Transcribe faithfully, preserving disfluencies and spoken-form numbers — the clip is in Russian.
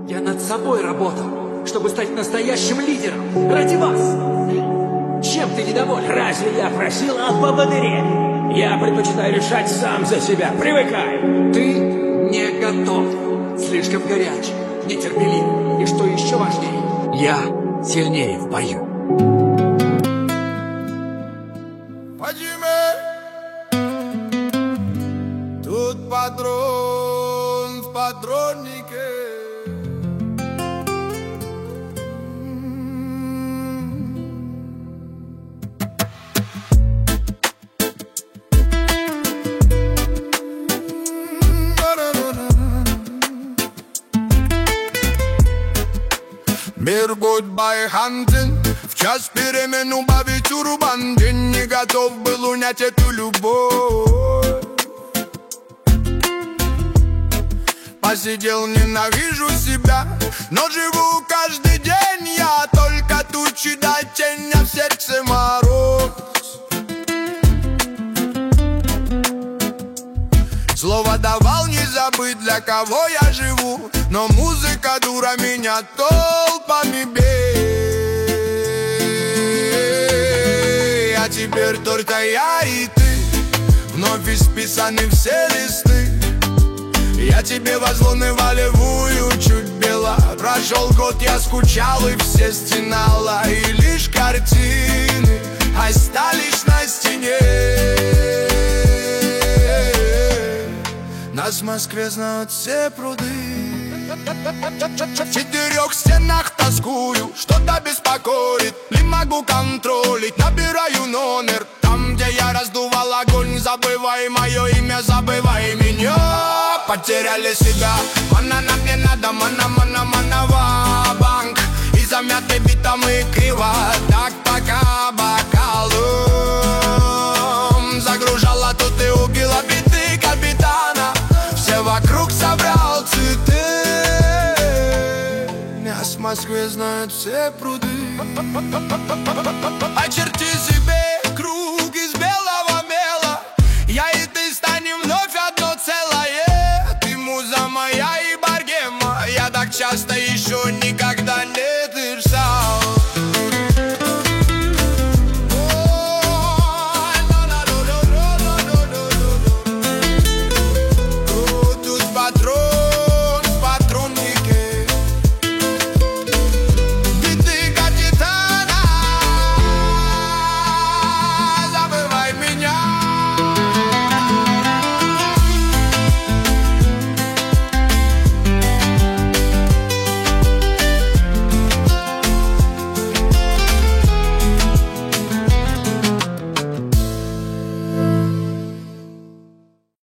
Я над собой работал, чтобы стать настоящим лидером. Ради вас. Чем ты недоволен? Разве я просил о поводыре? Я предпочитаю решать сам за себя. Привыкай. Ты не готов. Слишком горяч, нетерпелив. И что еще важнее, я сильнее в бою. Тут патрон в патроннике. Мир goodbye hunting. В час перемен убавить урбан. День не готов был унять эту любовь. Посидел, ненавижу себя, но живу каждый день. Я только тучи до тень, а в сердце мороз. Слово давал не забыть, для кого я живу. Но музыка дура меня толпами бей. А теперь только я и ты, вновь исписаны все листы. Я тебе возлунный волевую чуть бела. Прошел год, я скучал и все стенала. И лишь картины остались на стене. Нас в Москве знают все пруды. В четырех стенах тоскую, что-то беспокоит. Не могу контролить, набираю номер. Там, где я раздувал огонь, забывай мое имя, забывай меня. Потеряли себя, мана нам не надо, мана, мана, мана, ва-банк. И замяты битами криво, так пока бокалом загружала, тут и убила биты капитана. Все вокруг собрал цветы. Нас в Москве знают все пруды. Очерти себе круг из белого мела. Я и ты станем вновь одно целое. Ты муза моя и богема. Я так часто еще не